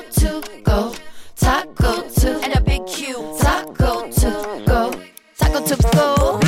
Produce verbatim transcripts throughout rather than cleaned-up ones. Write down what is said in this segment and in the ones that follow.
to go, taco to, and a big Q. Taco to go, taco to go.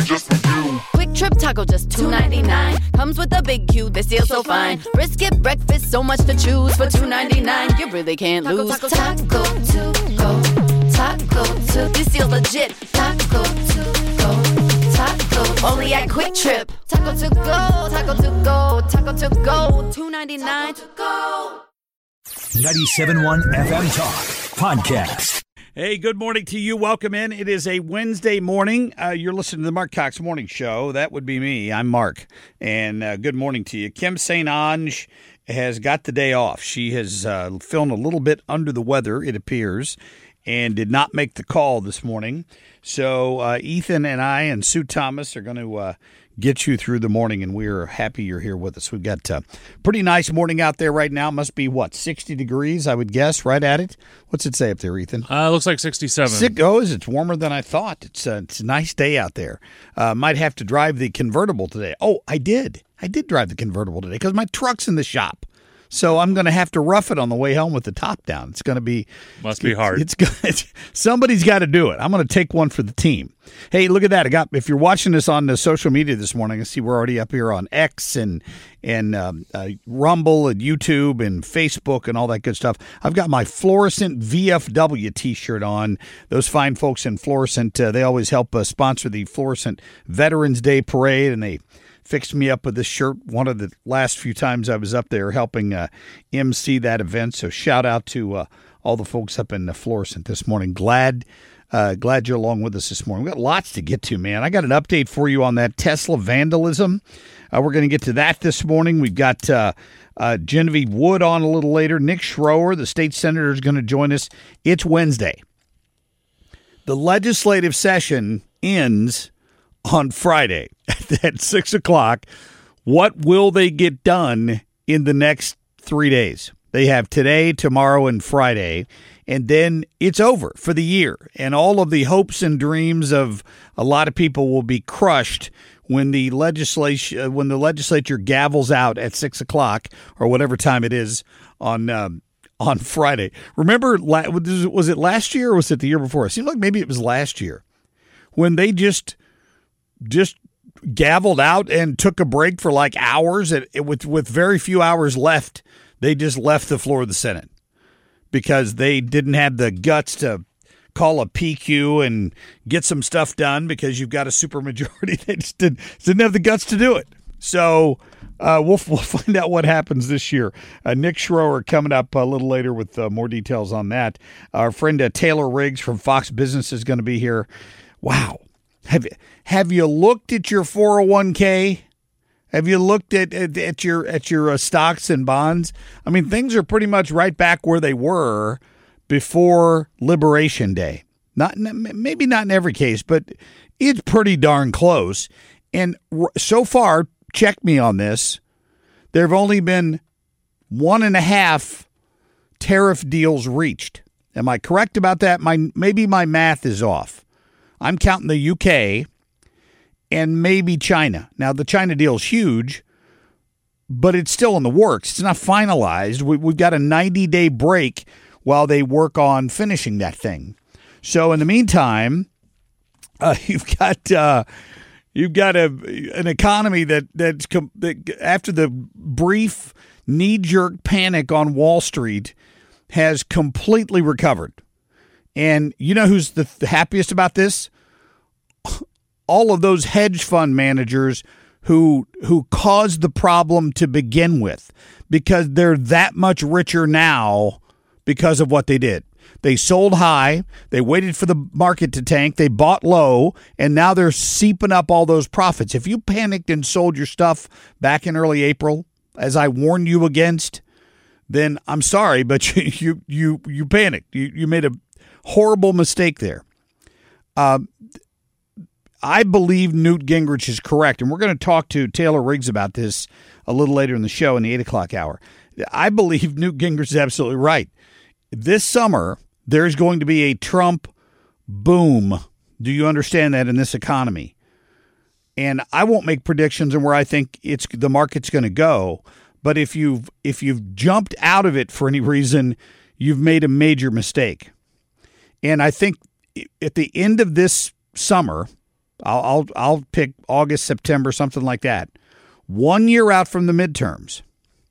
Quick Trip Taco, just two ninety-nine. Comes with a big Q, they seal so fine. Brisket breakfast, so much to choose for two ninety-nine. You really can't lose. Taco, taco, taco to go, taco to. This seal's legit. Taco to go, taco. Only at Quick Trip. Taco to go, taco to go, taco to go. two ninety-nine to go. ninety-seven point one F M Talk Podcast. Hey, good morning to you. Welcome in. It is a Wednesday morning. Uh, you're listening to the Mark Cox Morning Show. That would be me. I'm Mark. And uh, good morning to you. Kim Saint Onge has got the day off. She has uh, feeling a little bit under the weather, it appears, and did not make the call this morning. So uh, Ethan and I and Sue Thomas are going to uh, get you through the morning, and we're happy you're here with us. We've got a pretty nice morning out there right now. It must be, what, sixty degrees, I would guess, right at it? What's it say up there, Ethan? Uh, looks like sixty-seven. Sick goes. It's warmer than I thought. It's a, it's a nice day out there. Uh, might have to drive the convertible today. Oh, I did. I did drive the convertible today because my truck's in the shop. So I'm going to have to rough it on the way home with the top down. It's going to be must be hard. It's, it's somebody's got to do it. I'm going to take one for the team. Hey, look at that! I got. If you're watching this on the social media this morning, I see we're already up here on X and and um, uh, Rumble and YouTube and Facebook and all that good stuff. I've got my Fluorescent V F W T-shirt on. Those fine folks in Fluorescent, uh, they always help uh, sponsor the Fluorescent Veterans Day Parade, and they fixed me up with this shirt one of the last few times I was up there helping uh, M C that event. So shout out to uh, all the folks up in the Fluorescent this morning. Glad uh, glad you're along with us this morning. We've got lots to get to, man. I got an update for you on that Tesla vandalism. Uh, we're going to get to that this morning. We've got uh, uh, Genevieve Wood on a little later. Nick Schroer, the state senator, is going to join us. It's Wednesday. The legislative session ends on Friday at six o'clock. What will they get done in the next three days? They have today, tomorrow, and Friday, and then it's over for the year. And all of the hopes and dreams of a lot of people will be crushed when the legislation, when the legislature gavels out at six o'clock or whatever time it is on um, on Friday. Remember, was it last year or was it the year before? It seemed like maybe it was last year when they just. just gavelled out and took a break for like hours. It, it, with, with very few hours left, they just left the floor of the Senate because they didn't have the guts to call a P Q and get some stuff done because you've got a supermajority. They just didn't, didn't have the guts to do it. So uh, we'll, we'll find out what happens this year. Uh, Nick Schroer coming up a little later with uh, more details on that. Our friend uh, Taylor Riggs from Fox Business is going to be here. Wow. Have have you looked at your four oh one k? Have you looked at at, at your at your uh, stocks and bonds? I mean, things are pretty much right back where they were before Liberation Day. Not maybe not in every case, but it's pretty darn close. And so far, check me on this. There have only been one and a half tariff deals reached. Am I correct about that? My maybe my math is off. I'm counting the U K and maybe China. Now, the China deal is huge, but it's still in the works. It's not finalized. We, we've got a ninety-day break while they work on finishing that thing. So, in the meantime, uh, you've got uh, you've got a an economy that that's com- that after the brief knee-jerk panic on Wall Street has completely recovered. And you know who's the, the happiest about this? All of those hedge fund managers who who caused the problem to begin with, because they're that much richer now because of what they did. They sold high, they waited for the market to tank, they bought low, and now they're seeping up all those profits. If you panicked and sold your stuff back in early April, as I warned you against, then I'm sorry, but you you you, you panicked. You you made a horrible mistake there. Uh, I believe Newt Gingrich is correct, and we're going to talk to Taylor Riggs about this a little later in the show in the eight o'clock hour. I believe Newt Gingrich is absolutely right. This summer, there's going to be a Trump boom. Do you understand that in this economy? And I won't make predictions on where I think it's the market's going to go, but if you've if you've jumped out of it for any reason, you've made a major mistake. And I think at the end of this summer, I'll I'll, I'll pick August, September, something like that, one year out from the midterms,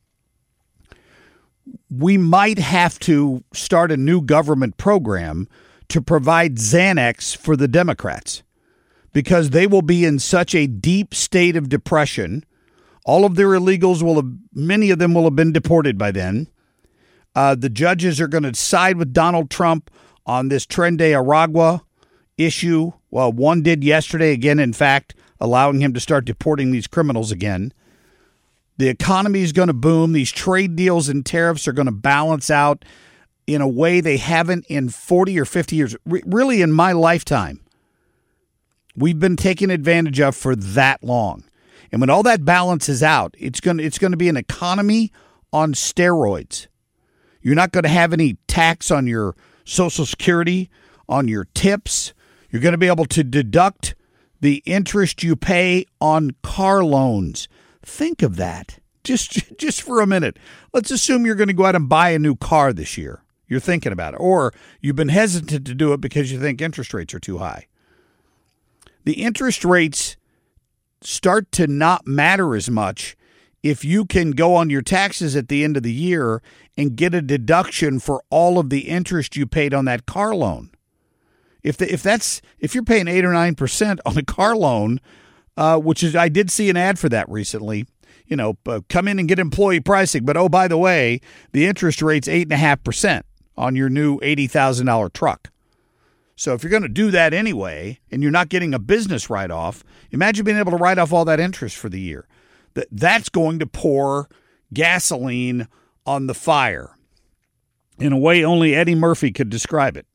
we might have to start a new government program to provide Xanax for the Democrats, because they will be in such a deep state of depression. All of their illegals will have, many of them will have been deported by then. Uh, the judges are going to side with Donald Trump on this Tren de Aragua issue. Well, one did yesterday again, in fact, allowing him to start deporting these criminals again. The economy is going to boom. These trade deals and tariffs are going to balance out in a way they haven't in forty or fifty years, Re- really in my lifetime. We've been taken advantage of for that long. And when all that balances out, it's going to, it's going to be an economy on steroids. You're not going to have any tax on your Social Security, on your tips. You're going to be able to deduct the interest you pay on car loans. Think of that. Just, just for a minute. Let's assume you're going to go out and buy a new car this year. You're thinking about it. Or you've been hesitant to do it because you think interest rates are too high. The interest rates start to not matter as much if you can go on your taxes at the end of the year and get a deduction for all of the interest you paid on that car loan. If the, if that's if you're paying eight or nine percent on a car loan, uh, which is I did see an ad for that recently. You know, uh, come in and get employee pricing, but oh, by the way, the interest rate's eight and a half percent on your new eighty thousand dollar truck. So if you're going to do that anyway, and you're not getting a business write-off, imagine being able to write off all that interest for the year. That that's going to pour gasoline on the fire in a way only Eddie Murphy could describe it.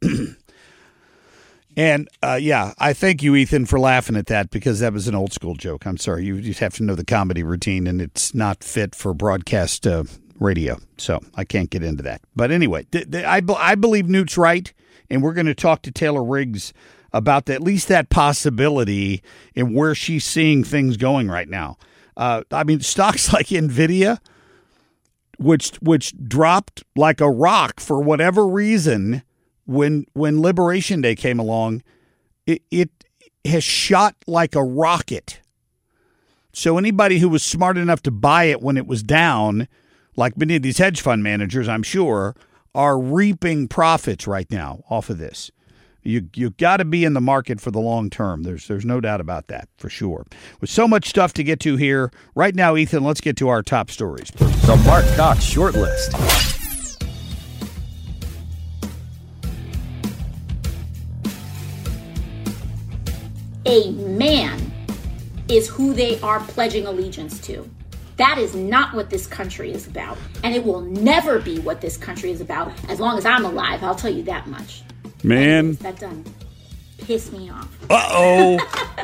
And, uh, yeah, I thank you, Ethan, for laughing at that, because that was an old school joke. I'm sorry. You just have to know the comedy routine, and it's not fit for broadcast uh, radio. So I can't get into that. But anyway, th- th- I, be- I believe Newt's right, and we're going to talk to Taylor Riggs about the, at least that possibility and where she's seeing things going right now. Uh, I mean, stocks like NVIDIA, which which dropped like a rock for whatever reason when when Liberation Day came along, it, it has shot like a rocket. So anybody who was smart enough to buy it when it was down, like many of these hedge fund managers, I'm sure, are reaping profits right now off of this. You you got to be in the market for the long term. There's there's no doubt about that, for sure. With so much stuff to get to here right now, Ethan, let's get to our top stories. The Mark Cox Short List. A man is who they are pledging allegiance to. That is not what this country is about, and it will never be what this country is about as long as I'm alive. I'll tell you that much. Man. Anyways, that done piss me off. Uh-oh.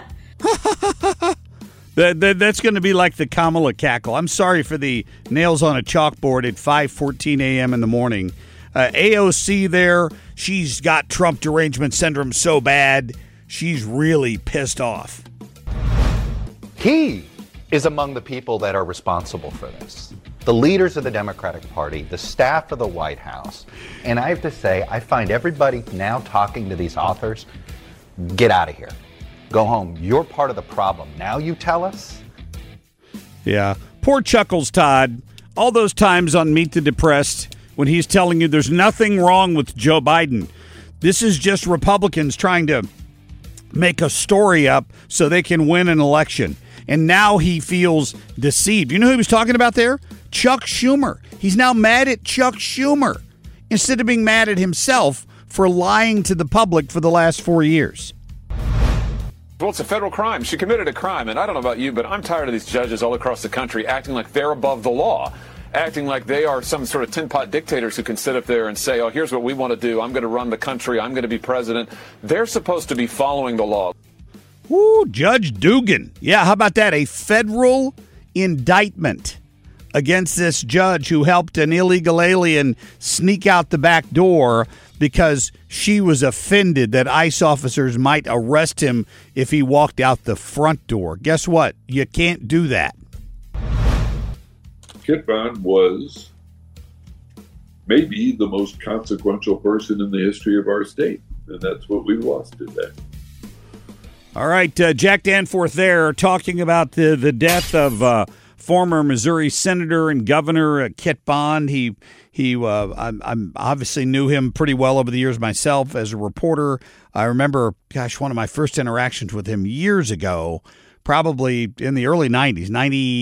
that, that, that's going to be like the Kamala cackle. I'm sorry for the nails on a chalkboard at five fourteen a.m. in the morning. Uh, A O C there, she's got Trump derangement syndrome so bad, she's really pissed off. He is among the people that are responsible for this. The leaders of the Democratic Party, the staff of the White House. And I have to say, I find everybody now talking to these authors, get out of here. Go home. You're part of the problem. Now you tell us? Yeah. Poor Chuckles Todd. All those times on Meet the Depressed when he's telling you there's nothing wrong with Joe Biden. This is just Republicans trying to make a story up so they can win an election. And now he feels deceived. You know who he was talking about there? Chuck Schumer. He's now mad at Chuck Schumer instead of being mad at himself for lying to the public for the last four years. Well, it's a federal crime. She committed a crime. And I don't know about you, but I'm tired of these judges all across the country acting like they're above the law, acting like they are some sort of tin pot dictators who can sit up there and say, oh, here's what we want to do. I'm going to run the country. I'm going to be president. They're supposed to be following the law. Ooh, Judge Dugan. Yeah, how about that? A federal indictment against this judge who helped an illegal alien sneak out the back door because she was offended that ICE officers might arrest him if he walked out the front door. Guess what? You can't do that. Kit Bond was maybe the most consequential person in the history of our state. And that's what we lost today. All right, uh, Jack Danforth there talking about the, the death of uh, former Missouri Senator and Governor uh, Kit Bond. He he, uh, I I'm obviously knew him pretty well over the years myself as a reporter. I remember, gosh, one of my first interactions with him years ago, probably in the early nineties,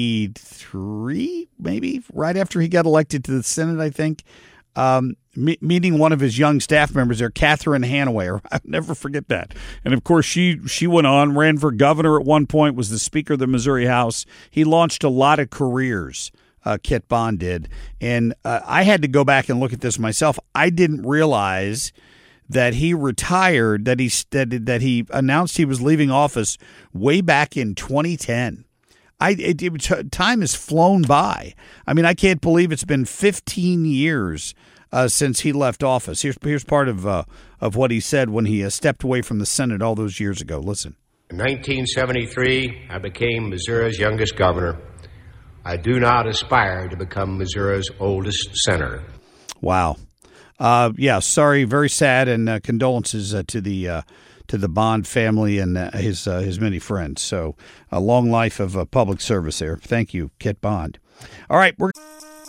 ninety-three maybe, right after he got elected to the Senate, I think. Um, me- meeting one of his young staff members there, Catherine Hanaway. I'll never forget that. And, of course, she she went on, ran for governor at one point, was the Speaker of the Missouri House. He launched a lot of careers, uh, Kit Bond did. And uh, I had to go back and look at this myself. I didn't realize that he retired, that he, that, that he announced he was leaving office way back in twenty ten. I it, it, time has flown by. I mean, I can't believe it's been fifteen years uh, since he left office. Here's here's part of uh, of what he said when he uh, stepped away from the Senate all those years ago. Listen. In nineteen seventy-three, I became Missouri's youngest governor. I do not aspire to become Missouri's oldest senator. Wow. Uh, yeah. Sorry. Very sad, and uh, condolences uh, to the. Uh, to the Bond family and uh, his uh, his many friends. So a long life of uh, public service there. Thank you, Kit Bond. All right, we're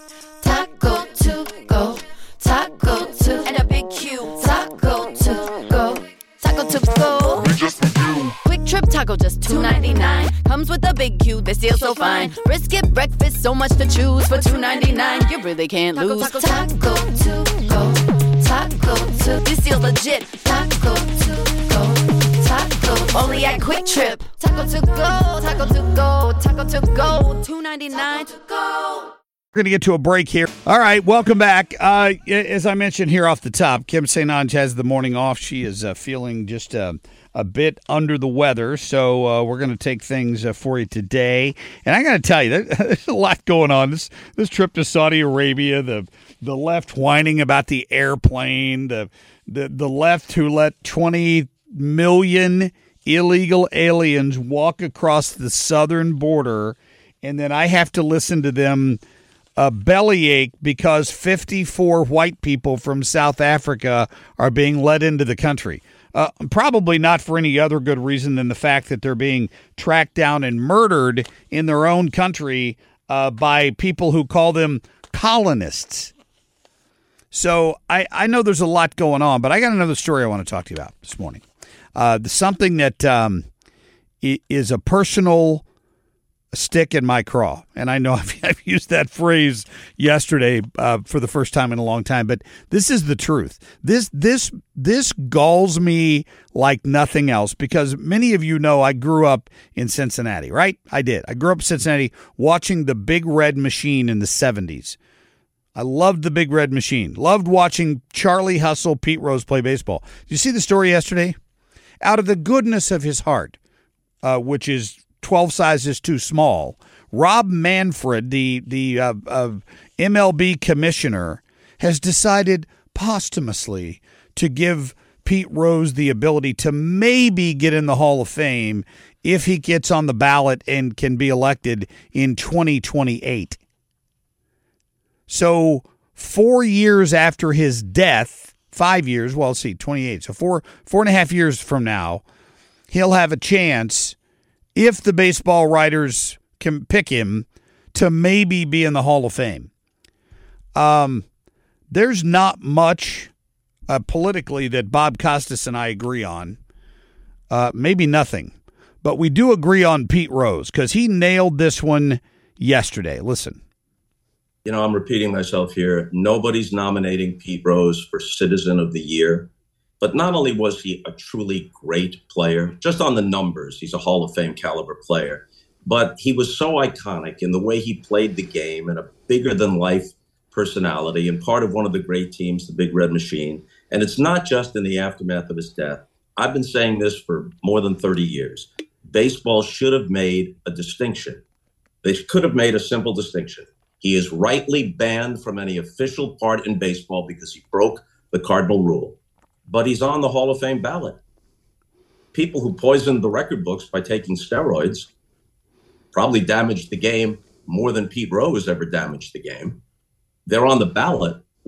Taco to go, taco to, and a big Q. Taco to go, taco to go. Quick Trip Taco just two ninety-nine. Comes with a big Q, they steal so fine. Brisket breakfast, so much to choose for two ninety-nine. You really can't lose. Taco, taco to go, taco to. This deal's legit. Taco to go, taco. Only at Quick Trip. Taco to go, taco to go, taco to go. two ninety-nine to go. We're going to get to a break here. All right, welcome back. Uh, as I mentioned here off the top, Kim Saint Onge has the morning off. She is uh, feeling just uh, a bit under the weather, so uh, we're going to take things uh, for you today. And I got to tell you, there, there's a lot going on. This this trip to Saudi Arabia, the the left whining about the airplane, the the the left who let twenty million illegal aliens walk across the southern border, and then I have to listen to them a bellyache because fifty-four white people from South Africa are being let into the country. Uh, probably not for any other good reason than the fact that they're being tracked down and murdered in their own country uh, by people who call them colonists. So I, I know there's a lot going on, but I got another story I want to talk to you about this morning. Uh, something that um, is a personal stick in my craw. And I know I've, I've used that phrase yesterday uh, for the first time in a long time, but this is the truth. This this this galls me like nothing else because many of you know I grew up in Cincinnati, right? I did. I grew up in Cincinnati watching the Big Red Machine in the seventies. I loved the Big Red Machine. Loved watching Charlie Hustle, Pete Rose play baseball. Did you see the story yesterday? Out of the goodness of his heart, uh, which is twelve sizes too small, Rob Manfred, the the uh, uh, M L B commissioner, has decided posthumously to give Pete Rose the ability to maybe get in the Hall of Fame if he gets on the ballot and can be elected in twenty twenty-eight. So four years after his death, five years, well, let's see, twenty-eight. So four, four and a half years from now, he'll have a chance, if the baseball writers can pick him, to maybe be in the Hall of Fame. Um, there's not much uh, politically that Bob Costas and I agree on. Uh, maybe nothing. But we do agree on Pete Rose because he nailed this one yesterday. Listen. You know, I'm repeating myself here. Nobody's nominating Pete Rose for Citizen of the Year. But not only was he a truly great player, just on the numbers, he's a Hall of Fame caliber player, but he was so iconic in the way he played the game and a bigger-than-life personality and part of one of the great teams, the Big Red Machine. And it's not just in the aftermath of his death. I've been saying this for more than thirty years. Baseball should have made a distinction. They could have made a simple distinction. He is rightly banned from any official part in baseball because he broke the cardinal rule. But he's on the Hall of Fame ballot. People who poisoned the record books by taking steroids probably damaged the game more than Pete Rose ever damaged the game. They're on the ballot.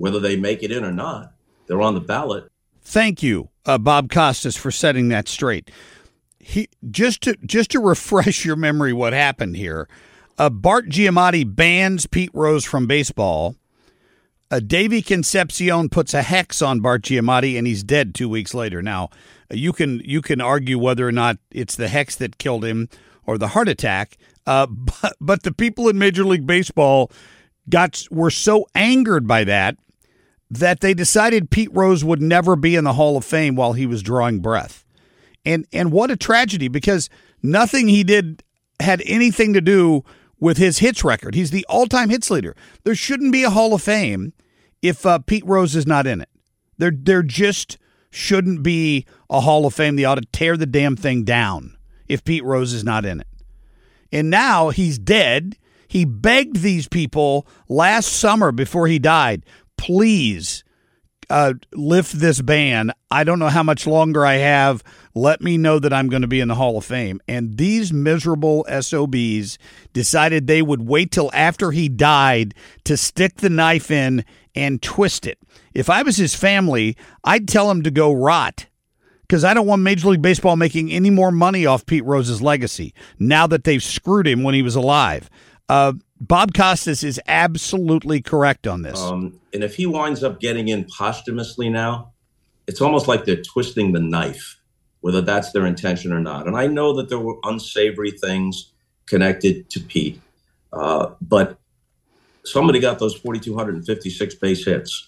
whether they make it in or not. They're on the ballot. Thank you, uh, Bob Costas, for setting that straight. He just to just to refresh your memory, what happened here? Uh, Bart Giamatti bans Pete Rose from baseball. Uh, Davey Concepcion puts a hex on Bart Giamatti, and he's dead two weeks later. Now, you can you can argue whether or not it's the hex that killed him or the heart attack, uh, but, but the people in Major League Baseball got were so angered by that that they decided Pete Rose would never be in the Hall of Fame while he was drawing breath. And and what a tragedy, because nothing he did had anything to do with his hits record. He's the all-time hits leader. There shouldn't be a Hall of Fame if uh, Pete Rose is not in it. There, there just shouldn't be a Hall of Fame. They ought to tear the damn thing down if Pete Rose is not in it. And now he's dead. He begged these people last summer before he died, please uh, lift this ban. I don't know how much longer I have. Let me know that I'm going to be in the Hall of Fame. And these miserable S O Bs decided they would wait till after he died to stick the knife in and twist it. If I was his family, I'd tell him to go rot, because I don't want Major League Baseball making any more money off Pete Rose's legacy now that they've screwed him when he was alive. Uh, Bob Costas is absolutely correct on this. Um, and if he winds up getting in posthumously now, it's almost like they're twisting the knife, whether that's their intention or not. And I know that there were unsavory things connected to Pete, uh, but somebody got those four thousand two hundred fifty-six base hits.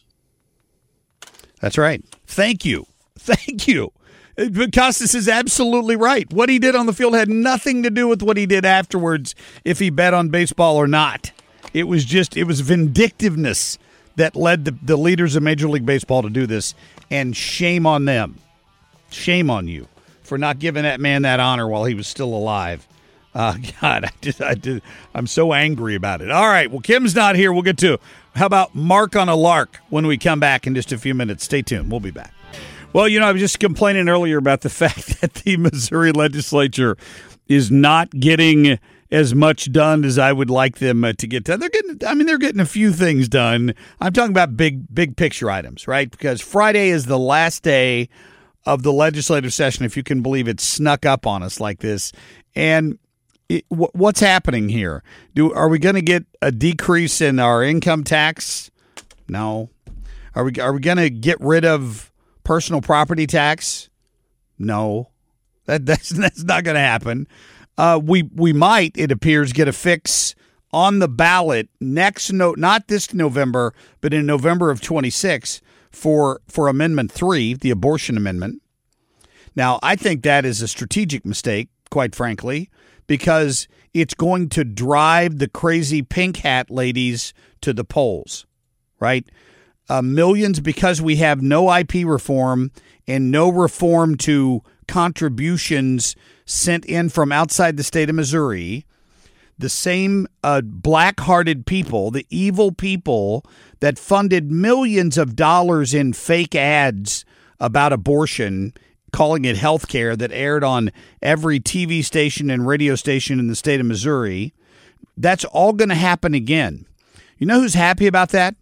That's right. Thank you. Thank you. Costas is absolutely right. What he did on the field had nothing to do with what he did afterwards, if he bet on baseball or not. It was just, it was vindictiveness that led the, the leaders of Major League Baseball to do this, and shame on them. Shame on you for not giving that man that honor while he was still alive. Uh, God, I just, I did, I'm so angry about it. All right, well, Kim's not here. We'll get to, how about Mark on a Lark when we come back in just a few minutes. Stay tuned. We'll be back. Well, you know, I was just complaining earlier about the fact that the Missouri legislature is not getting as much done as I would like them uh, to get done. They're getting, I mean, they're getting a few things done. I'm talking about big, big picture items, right? Because Friday is the last day of the legislative session, if you can believe it, snuck up on us like this. And it, w- what's happening here? Do are we going to get a decrease in our income tax? No. Are we? Are we going to get rid of personal property tax? No, that that's that's not going to happen. Uh, we we might, it appears, get a fix on the ballot next no not this November, but in November of twenty-six for for Amendment three, the abortion amendment. Now, I think that is a strategic mistake, quite frankly, because it's going to drive the crazy pink hat ladies to the polls, right? Uh, millions, because we have no I P reform and no reform to contributions sent in from outside the state of Missouri. The same uh, black-hearted people, the evil people that funded millions of dollars in fake ads about abortion, calling it health care, that aired on every T V station and radio station in the state of Missouri, that's all going to happen again. You know who's happy about that?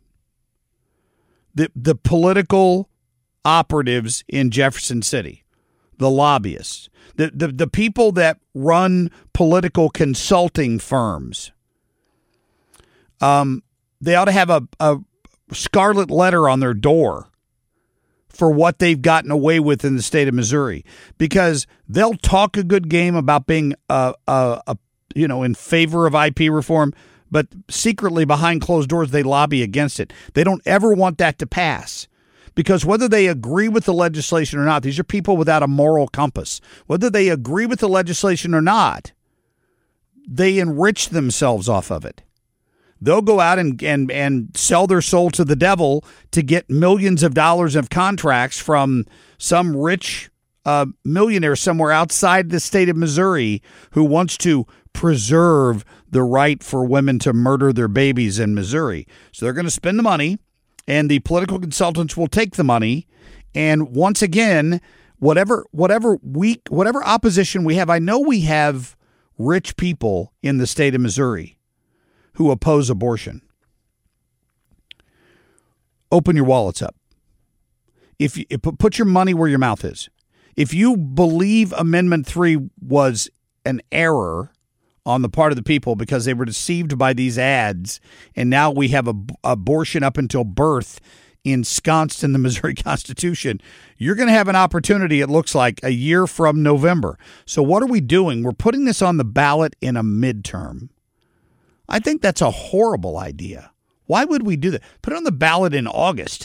The the political operatives in Jefferson City, the lobbyists, the, the, the people that run political consulting firms. Um, they ought to have a, a scarlet letter on their door for what they've gotten away with in the state of Missouri, because they'll talk a good game about being a, a, a you know in favor of I P reform, but secretly behind closed doors, they lobby against it. They don't ever want that to pass, because whether they agree with the legislation or not, these are people without a moral compass. Whether they agree with the legislation or not, they enrich themselves off of it. They'll go out and, and, and sell their soul to the devil to get millions of dollars of contracts from some rich uh, millionaire somewhere outside the state of Missouri who wants to preserve the right for women to murder their babies in Missouri. So they're going to spend the money, and the political consultants will take the money. And once again, whatever whatever weak whatever opposition we have, I know we have rich people in the state of Missouri who oppose abortion. open your wallets up. If you put your money where your mouth is. If you believe Amendment three was an error on the part of the people because they were deceived by these ads, and now we have a, abortion up until birth ensconced in the Missouri Constitution, you're going to have an opportunity, it looks like, a year from November. So what are we doing? We're putting this on the ballot in a midterm. I think that's a horrible idea. Why would we do that? Put it on the ballot in August.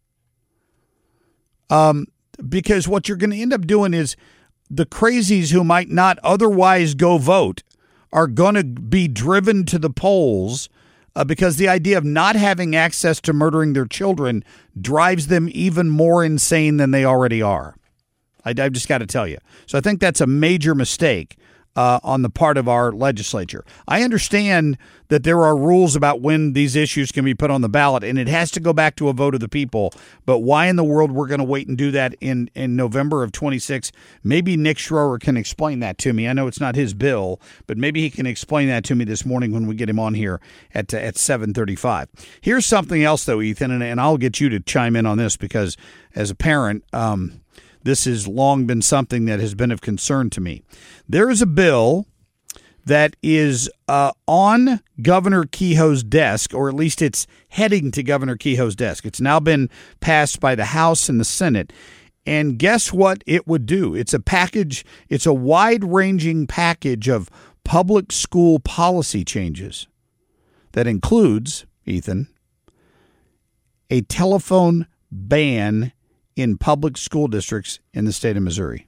Um, because what you're going to end up doing is the crazies who might not otherwise go vote are going to be driven to the polls uh, because the idea of not having access to murdering their children drives them even more insane than they already are. I, I've just got to tell you. So I think that's a major mistake uh, on the part of our legislature. I understand that there are rules about when these issues can be put on the ballot, and it has to go back to a vote of the people. But why in the world we're going to wait and do that in, in November of twenty-six? Maybe Nick Schroer can explain that to me. I know it's not his bill, but maybe he can explain that to me this morning when we get him on here at, at seven thirty-five. Here's something else, though, Ethan, and, and I'll get you to chime in on this because as a parent, um, this has long been something that has been of concern to me. There is a bill that is uh, on Governor Kehoe's desk, or at least it's heading to Governor Kehoe's desk. It's now been passed by the House and the Senate. And guess what it would do? It's a package. It's a wide-ranging package of public school policy changes that includes, Ethan, a telephone ban in public school districts in the state of Missouri.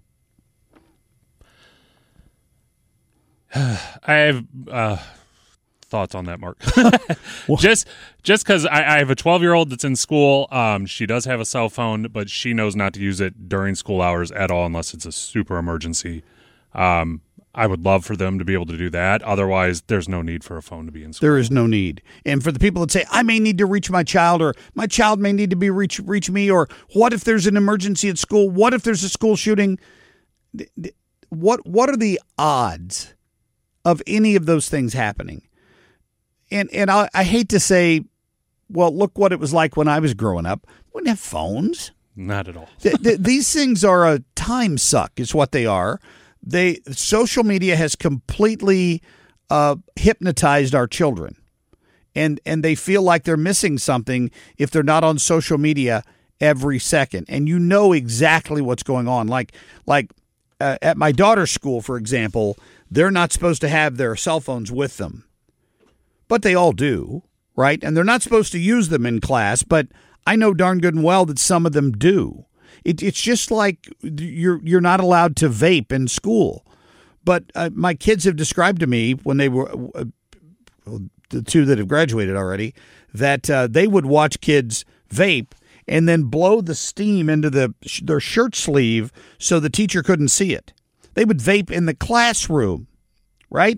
I have uh, thoughts on that, Mark. just just because I, I have a twelve-year-old that's in school. Um, she does have a cell phone, but she knows not to use it during school hours at all unless it's a super emergency. Um, I would love for them to be able to do that. Otherwise, there's no need for a phone to be in school. There is no need. And for the people that say, I may need to reach my child, or my child may need to be reach reach me, or what if there's an emergency at school? What if there's a school shooting? What what are the odds of any of those things happening? And and I, I hate to say, well, look what it was like when I was growing up. We didn't have phones. Not at all. th- th- these things are a time suck is what they are. They social media has completely uh, hypnotized our children, and and they feel like they're missing something if they're not on social media every second. And you know exactly what's going on. Like like uh, at my daughter's school, for example, they're not supposed to have their cell phones with them, but they all do, right? And they're not supposed to use them in class, but I know darn good and well that some of them do. It, it's just like you're you're not allowed to vape in school. But uh, my kids have described to me when they were, uh, the two that have graduated already, that uh, they would watch kids vape and then blow the steam into the their shirt sleeve so the teacher couldn't see it. They would vape in the classroom, right?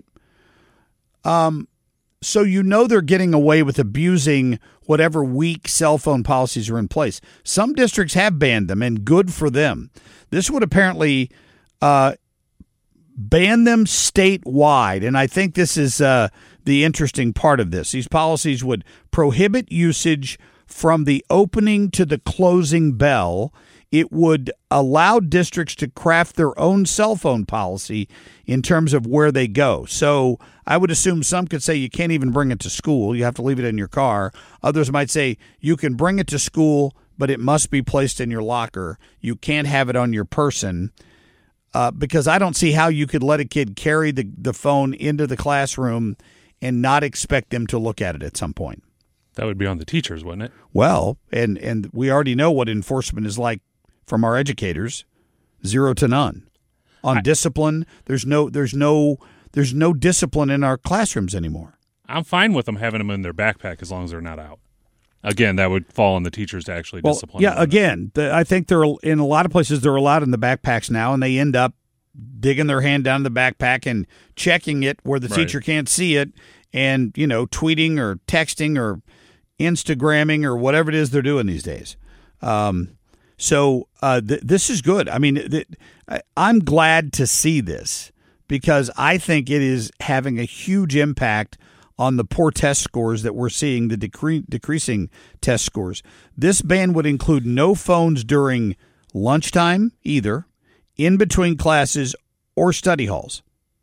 Um, so you know they're getting away with abusing whatever weak cell phone policies are in place. Some districts have banned them, and good for them. This would apparently uh, ban them statewide, and I think this is uh, the interesting part of this. These policies would prohibit usage from the opening to the closing bell. It would allow districts to craft their own cell phone policy in terms of where they go. So I would assume some could say you can't even bring it to school. You have to leave it in your car. Others might say you can bring it to school, but it must be placed in your locker. You can't have it on your person uh, because I don't see how you could let a kid carry the, the phone into the classroom and not expect them to look at it at some point. That would be on the teachers, wouldn't it? Well, and, and we already know what enforcement is like from our educators, zero to none. On I, discipline, there's no there's no there's no discipline in our classrooms anymore. I'm fine with them having them in their backpack as long as they're not out. Again, that would fall on the teachers to actually well, discipline yeah, them. again, the, I think they're in a lot of places they're allowed in the backpacks now, and they end up digging their hand down in the backpack and checking it where the right. teacher can't see it, and you know, tweeting or texting or Instagramming or whatever it is they're doing these days. Um, so uh, th- this is good. I mean, th- I- I'm glad to see this because I think it is having a huge impact on the poor test scores that we're seeing, the decre- decreasing test scores. This ban would include no phones during lunchtime either, in between classes, or study halls.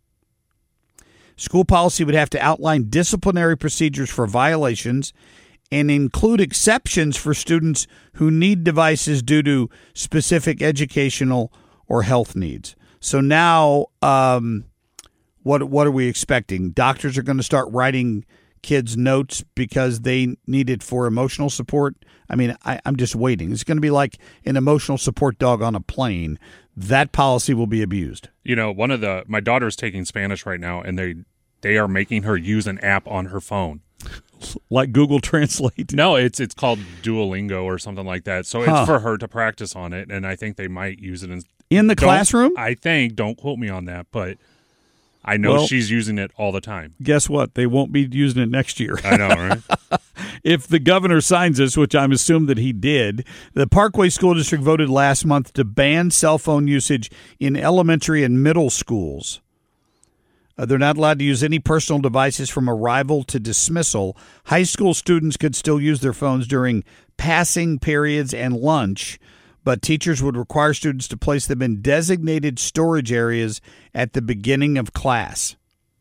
School policy would have to outline disciplinary procedures for violations and include exceptions for students who need devices due to specific educational or health needs. So now, um, what what are we expecting? Doctors are going to start writing kids notes because they need it for emotional support. I mean, I, I'm just waiting. It's going to be like an emotional support dog on a plane. That policy will be abused. You know, one of the my daughter's taking Spanish right now, and they they are making her use an app on her phone, like Google Translate. No, it's it's called Duolingo or something like that. So Huh. it's for her to practice on it, and I think they might use it in In the Don't- classroom? I think. Don't quote me on that, but I know Well, she's using it all the time. Guess what? They won't be using it next year. I know, right? If the governor signs this, which I'm assuming that he did, the Parkway School District voted last month to ban cell phone usage in elementary and middle schools. Uh, they're not allowed to use any personal devices from arrival to dismissal. High school students could still use their phones during passing periods and lunch, but teachers would require students to place them in designated storage areas at the beginning of class.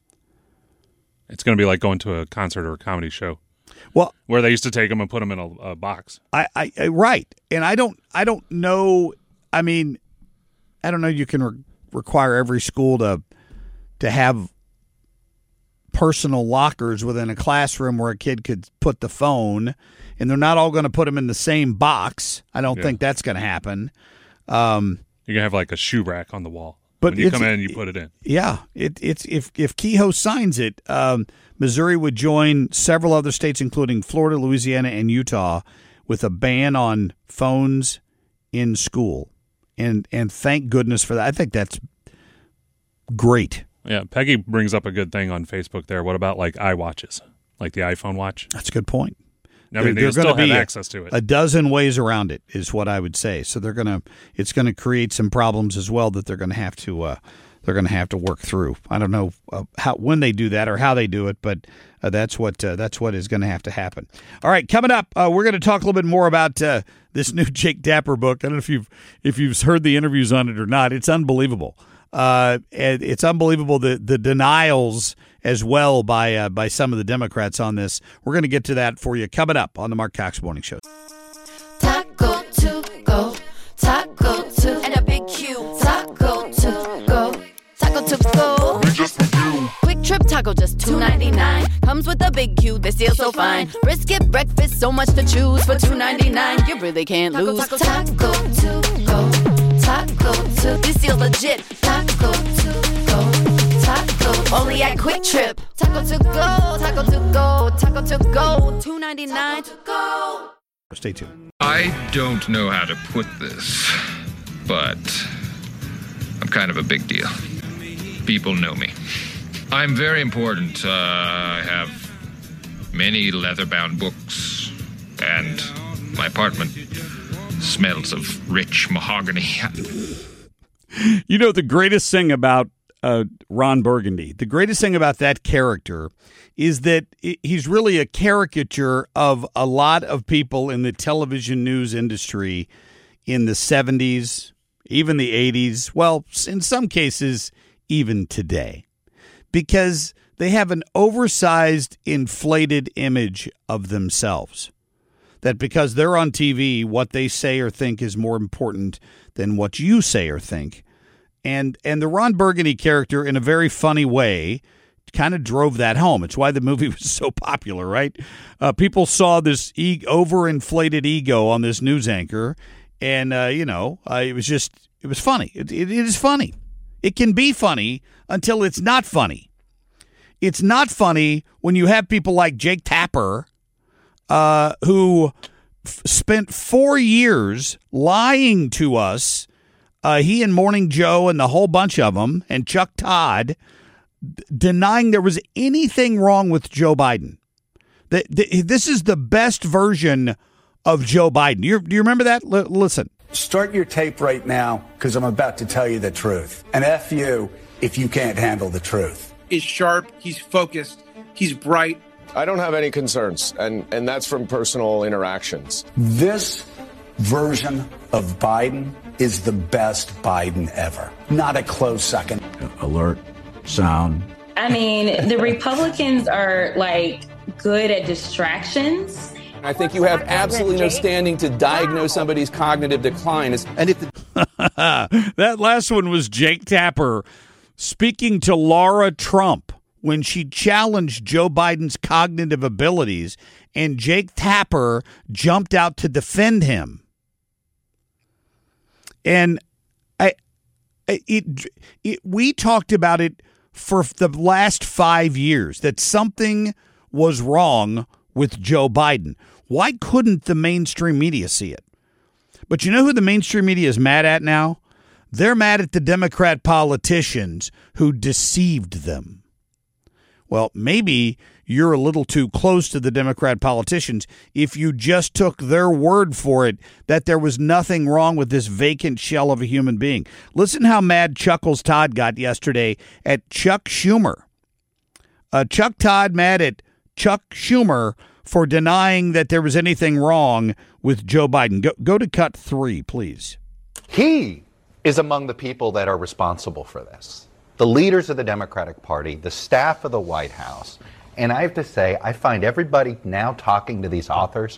It's going to be like going to a concert or a comedy show. Well, where they used to take them and put them in a, a box. I, I, I right, and I don't, I don't know. I mean, I don't know. You can re- require every school to to have personal lockers within a classroom where a kid could put the phone, and they're not all going to put them in the same box. I don't Yeah. think that's going to happen. Um, You're going to have like a shoe rack on the wall. But when you it's- come in, you put it in. Yeah, it, it's if if Kehoe signs it, um, Missouri would join several other states, including Florida, Louisiana, and Utah, with a ban on phones in school. And and thank goodness for that. I think that's great. Yeah, Peggy brings up a good thing on Facebook there. What about like iWatches, like the iPhone watch? That's a good point. I mean, they There- still gonna have be a- access to it. A dozen ways around it is what I would say. So they're gonna, it's gonna create some problems as well that they're gonna have to, uh, they're gonna have to work through. I don't know uh, how when they do that or how they do it, but uh, that's what uh, that's what is going to have to happen. All right, coming up, uh, we're going to talk a little bit more about uh, this new Jake Tapper book. I don't know if you've if you've heard the interviews on it or not. It's unbelievable. Uh, and it's unbelievable the the denials as well by uh, by some of the Democrats on this. We're going to get to that for you coming up on the Mark Cox Morning Show. Taco to go, taco to, and a big Q. Taco to go, taco to go. Quick Trip Taco just two ninety-nine. Comes with a big Q, this deal so fine. Brisket breakfast, so much to choose for two ninety-nine. You really can't lose. Taco to go, taco to, this deal legit. Taco to go, taco only at Quick Trip. Taco to go, taco to go, taco to go, two ninety-nine to go. Stay tuned. I don't know how to put this, but I'm kind of a big deal. People know me. I'm very important. Uh, I have many leather-bound books, and my apartment smells of rich mahogany. You know, the greatest thing about uh, Ron Burgundy, the greatest thing about that character is that i- he's really a caricature of a lot of people in the television news industry in the seventies, even the eighties, well, in some cases, even today, because they have an oversized, inflated image of themselves. That because they're on T V, what they say or think is more important than what you say or think. And and the Ron Burgundy character, in a very funny way, kind of drove that home. It's why the movie was so popular, right? Uh, people saw this e- overinflated ego on this news anchor, and, uh, you know, uh, it was just, it was funny. It, it, it is funny. It can be funny until it's not funny. It's not funny when you have people like Jake Tapper, uh, who f- spent four years lying to us. Uh, he and Morning Joe and the whole bunch of them, and Chuck Todd, d- denying there was anything wrong with Joe Biden. The, the, this is the best version of Joe Biden. You, do you remember that? L- listen. Start your tape right now, because I'm about to tell you the truth. And F you if you can't handle the truth. Is sharp, he's focused, He's bright. I don't have any concerns, and, and that's from personal interactions. This version of Biden is the best Biden ever. Not a close second. Alert, sound. I mean, the Republicans are like good at distractions. I think you have absolutely no standing to diagnose somebody's cognitive decline. And if the- that last one was Jake Tapper speaking to Laura Trump when she challenged Joe Biden's cognitive abilities, and Jake Tapper jumped out to defend him. And I, it, it, we talked about it for the last five years that something was wrong with Joe Biden. Why couldn't the mainstream media see it? But you know who the mainstream media is mad at now? They're mad at the Democrat politicians who deceived them. Well, maybe you're a little too close to the Democrat politicians if you just took their word for it that there was nothing wrong with this vacant shell of a human being. Listen how mad Chuckles Todd got yesterday at Chuck Schumer. Uh, Chuck Todd mad at Chuck Schumer for denying that there was anything wrong with Joe Biden. Go, go to cut three, please. He is among the people that are responsible for this. The leaders of the Democratic Party, the staff of the White House. And I have to say, I find everybody now talking to these authors,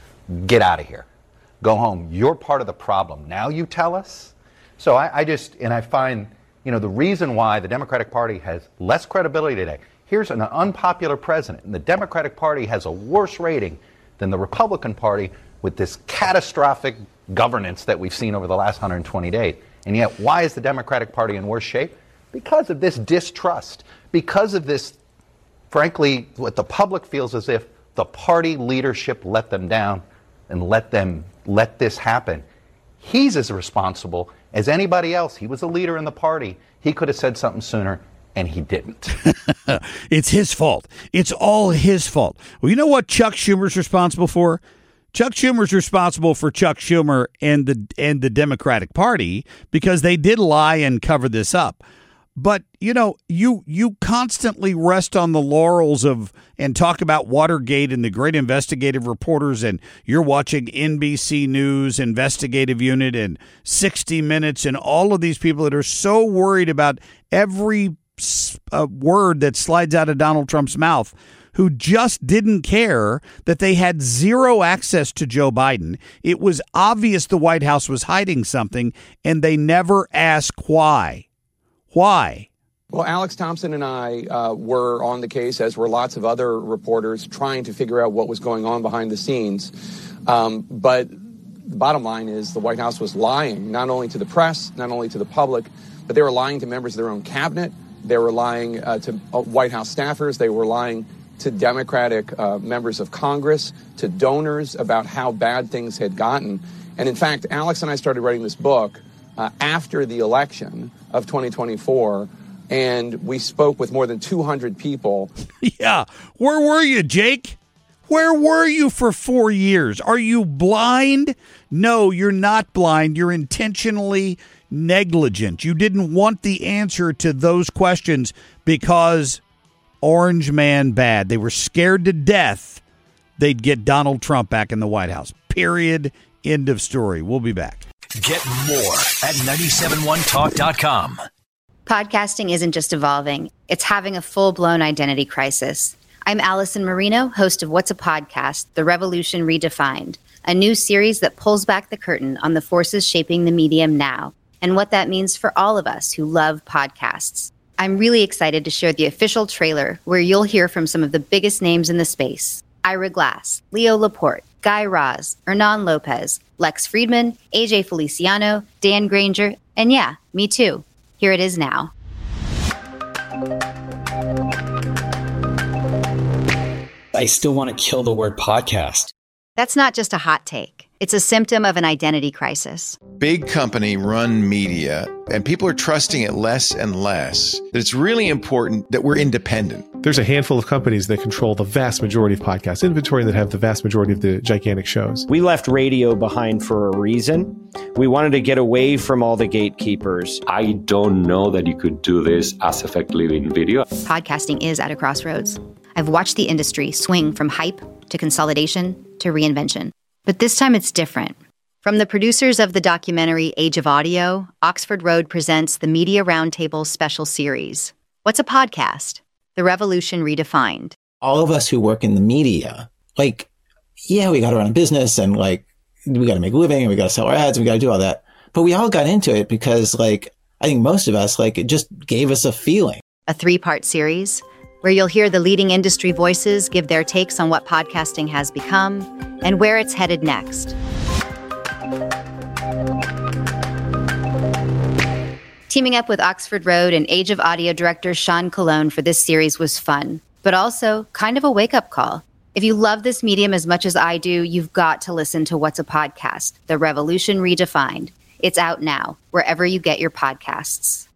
get out of here. Go home. You're part of the problem. Now you tell us? So I, I just, and I find, you know, the reason why the Democratic Party has less credibility today. Here's an unpopular president, and the Democratic Party has a worse rating than the Republican Party with this catastrophic governance that we've seen over the last one hundred twenty days. And yet, why is the Democratic Party in worse shape? Because of this distrust, because of this, frankly, what the public feels as if the party leadership let them down and let them let this happen. He's as responsible as anybody else. He was a leader in the party. He could have said something sooner, and he didn't. It's his fault. It's all his fault. Well, you know what Chuck Schumer's responsible for? Chuck Schumer's responsible for Chuck Schumer and the and the Democratic Party because they did lie and cover this up. But, you know, you you constantly rest on the laurels of and talk about Watergate and the great investigative reporters, and you're watching N B C News Investigative Unit and sixty minutes and all of these people that are so worried about every uh, word that slides out of Donald Trump's mouth, who just didn't care that they had zero access to Joe Biden. It was obvious the White House was hiding something, and they never asked why. Why? Well, Alex Thompson and I uh, were on the case, as were lots of other reporters, trying to figure out what was going on behind the scenes. Um, but the bottom line is the White House was lying, not only to the press, not only to the public, but they were lying to members of their own cabinet. They were lying uh, to uh, White House staffers. They were lying to Democratic uh, members of Congress, to donors about how bad things had gotten. And in fact, Alex and I started writing this book uh, after the election of twenty twenty-four, and we spoke with more than two hundred people. Yeah. Where were you, Jake? Where were you for four years? Are you blind? No, you're not blind. You're intentionally negligent. You didn't want the answer to those questions because Orange Man bad. They were scared to death they'd get Donald Trump back in the White House. Period. End of story. We'll be back. Get more at nine seven one talk dot com. Podcasting isn't just evolving. It's having a full-blown identity crisis. I'm Allison Marino, host of What's a Podcast? The Revolution Redefined, a new series that pulls back the curtain on the forces shaping the medium now and what that means for all of us who love podcasts. I'm really excited to share the official trailer where you'll hear from some of the biggest names in the space. Ira Glass, Leo Laporte, Guy Raz, Hernan Lopez, Lex Friedman, A J Feliciano, Dan Granger, and yeah, me too. Here it is now. I still want to kill the word podcast. That's not just a hot take. It's a symptom of an identity crisis. Big company run media, and people are trusting it less and less. That it's really important that we're independent. There's a handful of companies that control the vast majority of podcast inventory and that have the vast majority of the gigantic shows. We left radio behind for a reason. We wanted to get away from all the gatekeepers. I don't know that you could do this as effectively in video. Podcasting is at a crossroads. I've watched the industry swing from hype to consolidation to reinvention. But this time it's different. From the producers of the documentary Age of Audio, Oxford Road presents the Media Roundtable special series. What's a podcast? The Revolution Redefined. All of us who work in the media, like, yeah, we got to run a business and like, we got to make a living and we got to sell our ads and we got to do all that. But we all got into it because like, I think most of us, like, it just gave us a feeling. A three-part series where you'll hear the leading industry voices give their takes on what podcasting has become and where it's headed next. Teaming up with Oxford Road and Age of Audio director Sean Colon for this series was fun, but also kind of a wake-up call. If you love this medium as much as I do, you've got to listen to What's a Podcast? The Revolution Redefined. It's out now, wherever you get your podcasts.